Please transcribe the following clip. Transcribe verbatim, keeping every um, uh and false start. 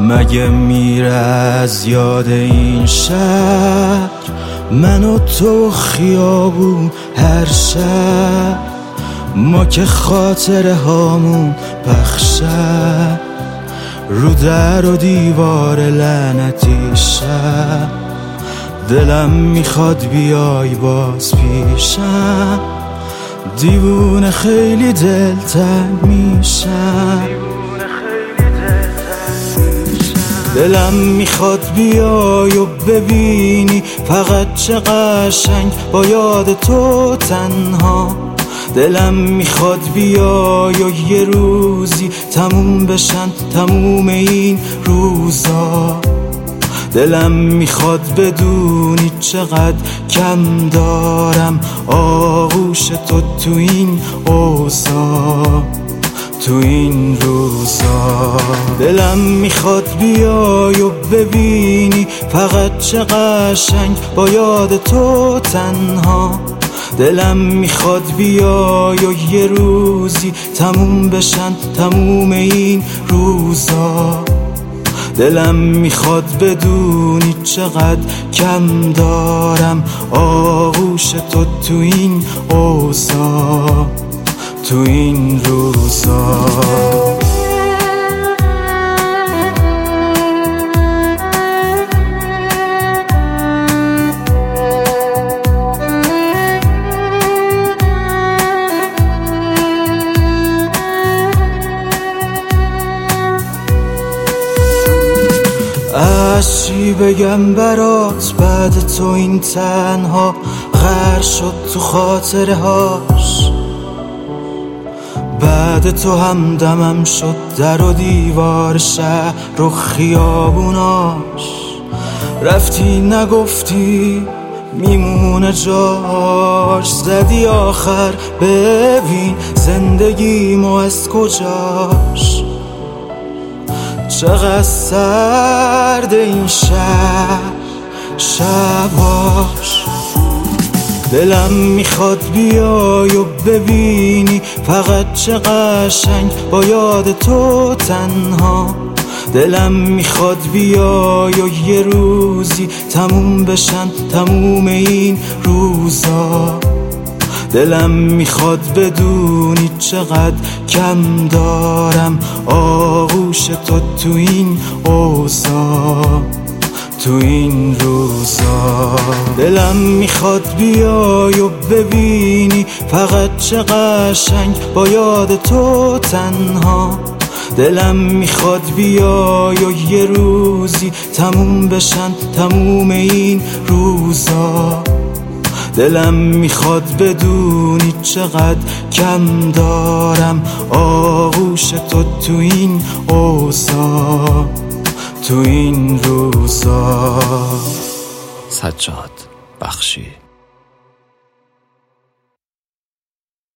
مگه میره از یاد این شهر، من و تو خیابون هر شب، ما که خاطره هامون پخشه رو در و دیوار لعنتی شب. دلم میخواد بیای باز پیشم، دیوونه خیلی دلتنگ میشم. دلم میخواد بیای و ببینی فقط چه قشنگ با یاد تو تنها. دلم میخواد بیای و یه روزی تموم بشن تموم این روزا. دلم میخواد بدونی چقدر کم دارم آغوش تو تو این اوضاع، تو این روزا. دلم میخواد بیای و ببینی فقط چه قشنگ با یاد تو تنها. دلم میخواد بیای و یه روزی تموم بشن تموم این روزا. دلم میخواد بدونی چقدر کم دارم آغوش تو تو این اوضاع، تو این روزا. از چی بگم برات بعد تو این تنها غرق شد تو خاطره هاش. بعد تو همدمم شد در و دیوار شهر و خیابوناش. رفتی نگفتی میمونه جاش، زدی آخر ببین زندگیمو از کجاش. چقدر سرد این شب شباش. دلم میخواد بیای و ببینی فقط چه قشنگ با یاد تو تنها. دلم میخواد بیای و یه روزی تموم بشن تموم این روزا. دلم میخواد بدونی چقدر کم دارم آغوش تو تو این اوضاع، تو این روزا. دلم میخواد بیای و ببینی فقط چه قشنگ با یاد تو تنها. دلم میخواد بیای و یه روزی تموم بشن تموم این روزا. دلم میخواد بدونی چقدر کم دارم آغوش تو تو این اوضاع، تو این روزا. سجاد بخشی.